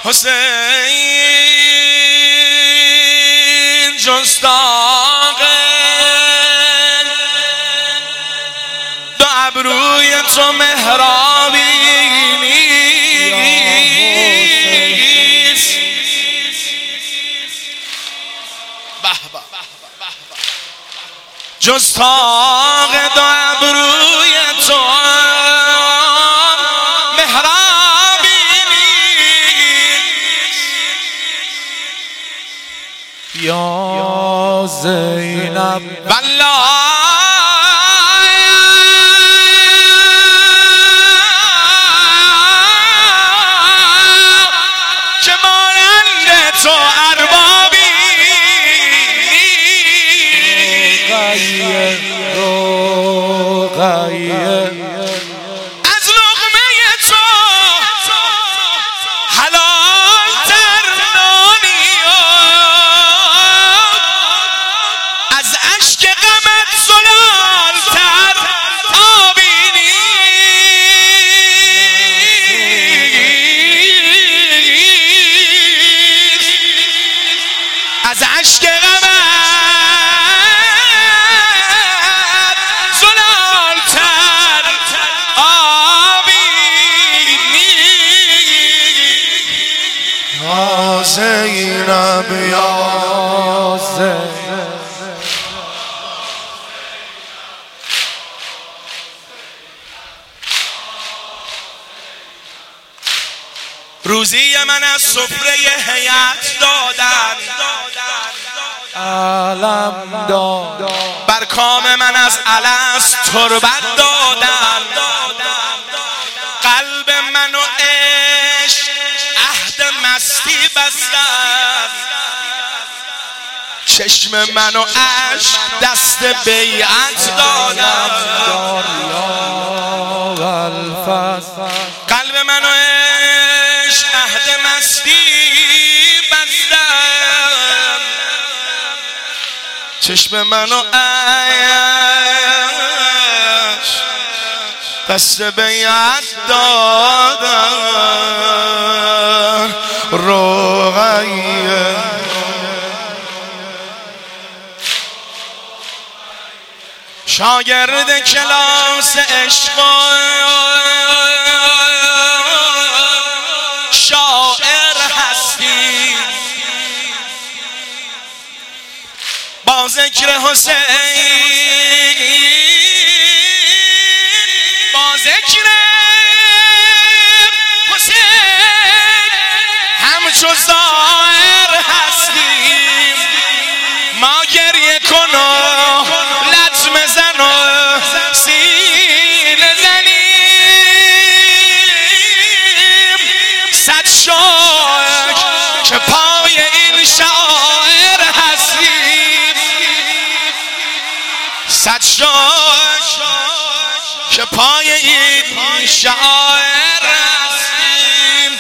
حسین جز داغ دو ابروی تو محرابی نیست. جز داغ دو ابروی تو محرابی نیست. یا زینب والله که مانند تو اربابی از لقمه تو حلال تر نانی از اشک غمت زلال تر آبی نیست. از اشک غمت زلال تر آبی نیست. یا زینب یا زینب روزی من از سفره حیات دادن، علم داد بر کام من از الست تربت دادن. قلب من و عشق عهد مستی بستن، چشم من و عشق دست بیعت دادن. قلب من و عشق عهد مستی بستن، چشم من و عشق دست بیعت دادن. رقیه شاگرد کلاس عشق شاعر هستی، با ذکر حسین با ذکر حسین همچو زائر هستیم. ما گریه کن و لطمه زن و سینه زنیم. صد شکر که پای این شاعر هستیم. صد شکر که پای این شاعر هستیم.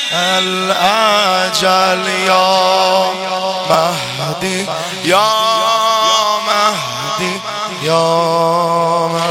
الاجل یا مهدی یا مهدی یا مهدی